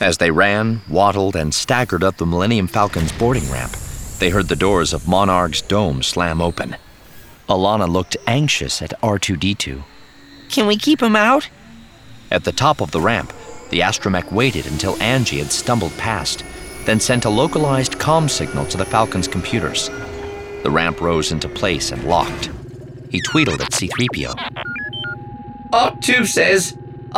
As they ran, waddled, and staggered up the Millennium Falcon's boarding ramp, they heard the doors of Monarch's dome slam open. Alana looked anxious at R2-D2. Can we keep him out? At the top of the ramp, the astromech waited until Angie had stumbled past, then sent a localized comm signal to the Falcon's computers. The ramp rose into place and locked. He tweetled at C-3PO. R2 says,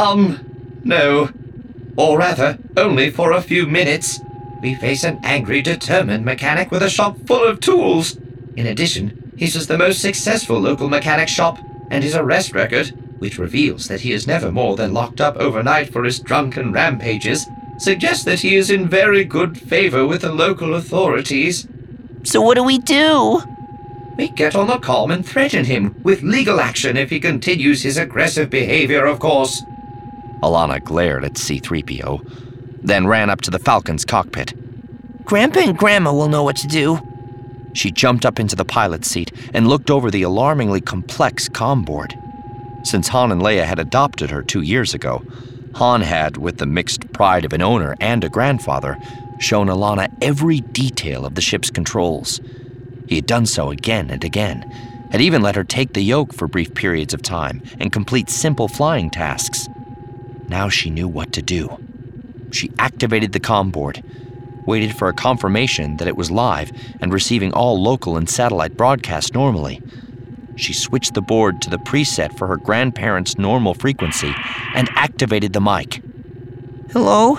no. Or rather, only for a few minutes. We face an angry, determined mechanic with a shop full of tools. In addition, he says the most successful local mechanic shop, and his arrest record, which reveals that he is never more than locked up overnight for his drunken rampages, suggests that he is in very good favor with the local authorities. So what do we do? We get on the comm and threaten him with legal action if he continues his aggressive behavior, of course. Alana glared at C-3PO, then ran up to the Falcon's cockpit. Grandpa and Grandma will know what to do. She jumped up into the pilot's seat and looked over the alarmingly complex comm board. Since Han and Leia had adopted her 2 years ago, Han had, with the mixed pride of an owner and a grandfather, shown Alana every detail of the ship's controls. He had done so again and again, had even let her take the yoke for brief periods of time and complete simple flying tasks. Now she knew what to do. She activated the comm board, waited for a confirmation that it was live and receiving all local and satellite broadcasts normally. She switched the board to the preset for her grandparents' normal frequency and activated the mic. Hello?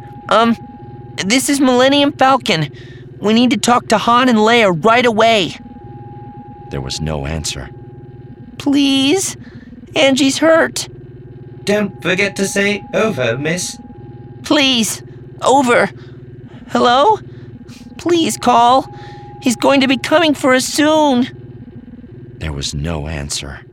This is Millennium Falcon. We need to talk to Han and Leia right away. There was no answer. Please? Angie's hurt. Don't forget to say over, miss. Please. Over. Hello? Please call. He's going to be coming for us soon. There was no answer.